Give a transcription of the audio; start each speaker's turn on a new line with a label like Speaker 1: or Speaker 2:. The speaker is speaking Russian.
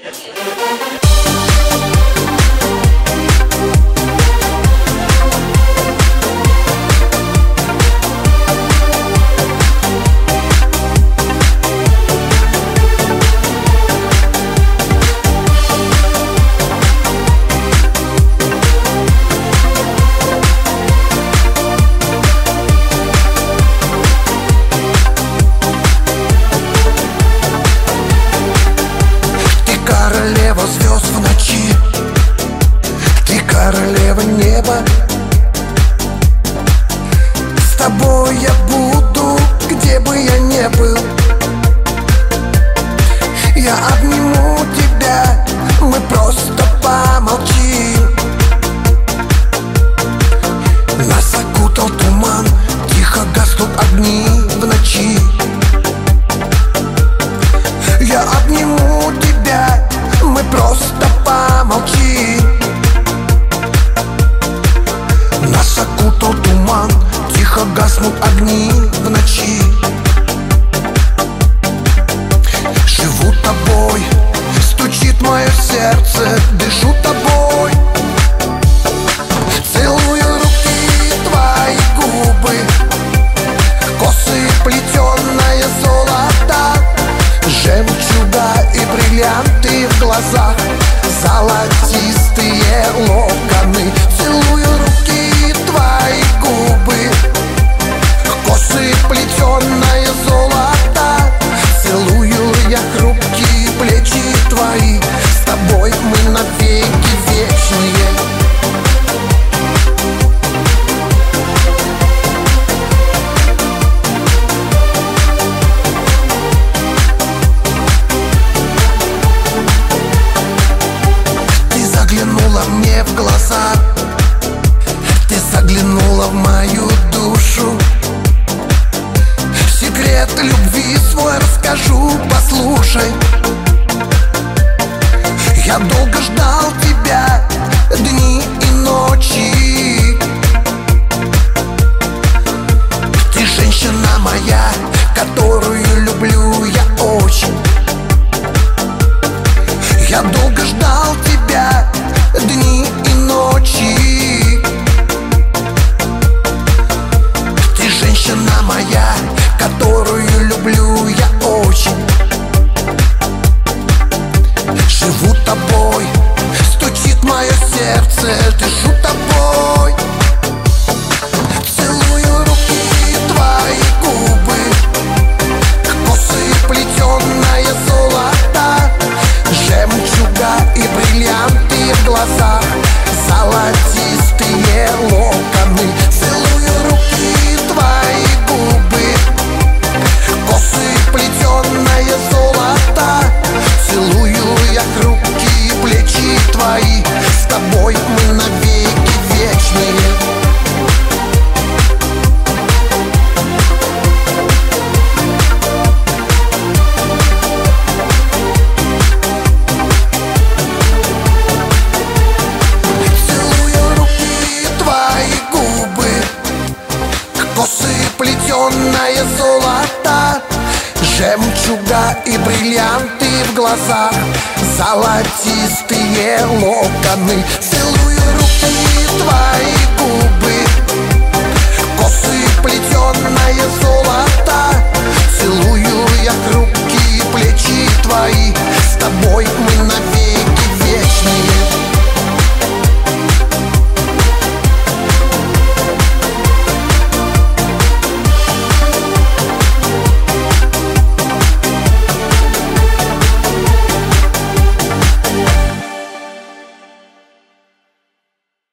Speaker 1: Звезд в ночи, ты королева неба. С тобой я буду, где бы я ни был. Я обниму тебя, мы просто помолчим. Нас окутал туман, тихо гаснут огни в ночи. Я обниму тебя, мы просто помолчим. Нас окутал туман, тихо гаснут огни в ночи. Живу тобой, стучит мое сердце, дышу тобой. Целую руки твои губы, косы плетеное золото, жемчуга и бриллианты в глазах, золотистые локоны. Целую руки твои губы, косы плетеное золото, целую я хрупкие плечи твои. С тобой мы навеки вечные. Мне в глаза, ты заглянула в мою душу. Секрет любви свой расскажу, послушай. Я долго ждал тебя, дни и ночи. Ты женщина моя, которую люблю я очень. Я долго ждал тебя, дни и ночи. Ты женщина моя, которую люблю я очень. Живу тобой, стучит мое сердце, дышу тобой. Целую руки твои губы, косы плетеное золото, жемчуга и бриллианты в глазах, золотистые локоны. Целую руки твои губы, косы плетеное золото, целую я хрупкие плечи твои. С тобой мы навеки вечные. Косы плетеное золото, жемчуга и бриллианты в глазах, золотистые локоны. Целую руки твои губы, косы плетеное золото, целую я хрупкие плечи твои. С тобой мы навеки